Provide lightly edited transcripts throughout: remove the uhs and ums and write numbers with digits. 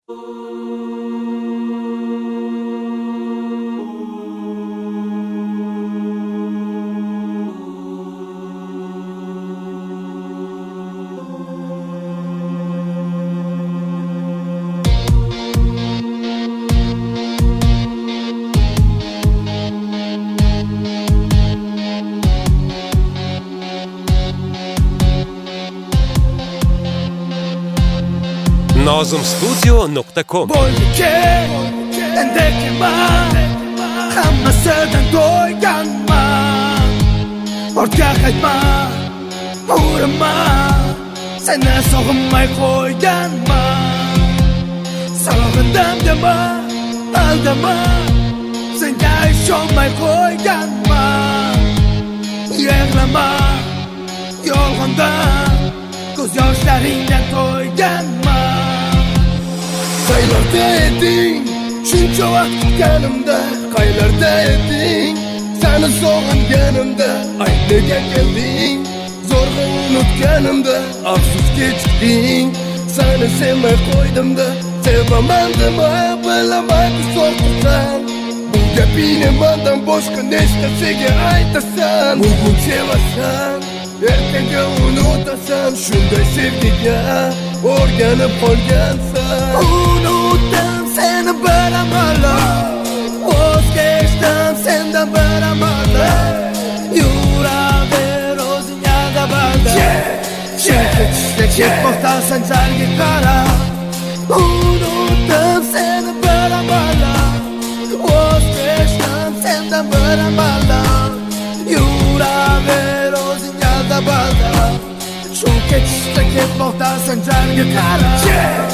nozimstudio.com endi kelman, hammasidan to'yganman. Ortga qaytma, urinma, seni sog'inmay qo'yganman. Sog'indim dema, aldama, senga ishonmay qo'yganman. Yig'lama, yolg'ondan ko'z yoshlaringdan to'yganman. Qaylarda eding, shuncha vaqt kutganimda, qaylarda eding, seni sog'inganimda, aytmaga kelding, zo'rg'a unutganimda, afsus kechding, seni sevmay qo'ydimda, sevaman dema, bilaman so'rqirsan, bu gapingni mendan boshqa nechtasiga aytasan, bugun sevasan, ertaga unutasan, shunday sevgiga o'rganib qolgansan. Unutdim seni bir amallab, voz kechdim sendan bir amallab, yuraver o'zingga dabalda, ketmoqdasan jarga qarab. Unutdim seni bir amallab, voz kechdim sendan bir amallab, yuraver o'zingga dabalda, shu ketishda ketmoqdasan jarga qarab.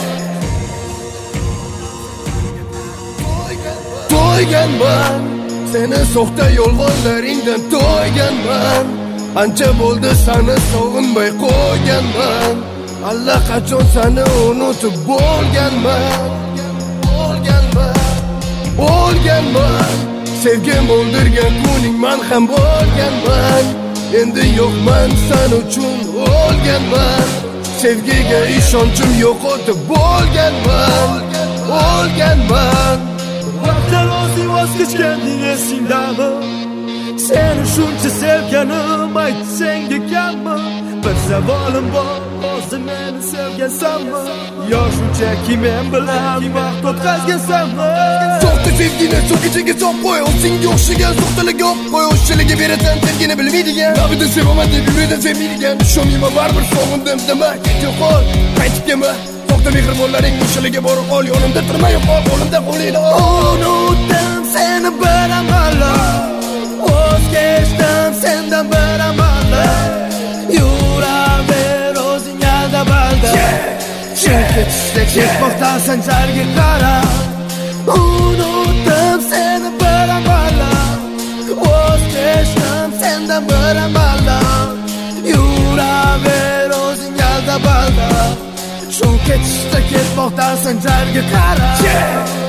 To'yganman, seni soxta yolg'onlaringdan to'yganman. Ancha bo'ldi seni sog'inmay qo'yganman. Allaqachon seni unutib bo'lganman. Sevgim o'ldirgan kuning man ham bo'lganman. Endi yo'qman sen uchun o'lganman. Sevgiga ishonchim yo'qotib bo'lganman. Vaqtlar o'zi voz kechganding esingdami? Seni shuncha sevganim aytsang kammi? Bir savolim bor, hozir meni sevgansanmi? Yo shunchaki men bilan vaqt o'tkazgansanmi? So'xta sevgini so'kichiga solib qo'y, senga o'xshagan so'xtalarga olib qo'y, o'shalarga berasan sevgini bilmaydigan, nabida sevaman deb yuradan sevmaydigan. Ishonmayman baribir sog'indim dema, ketib qol, qaytib kelma. So'xta mehribonlaring o'shalarga borib qol, yonimda turma, yo'qol, qo'limda qo'lingni ol. Unutdim seni bir amallab, voz kechdim sendan bir amallab, yuraver o'zingga dabalda, ketishda ketmoqdasan jarga qarab. Unutdim seni bir amallab, voz kechdim sendan bir amallab, yuraver o'zingga dabalda, shu ketishda ketmoqdasan jarga qarab.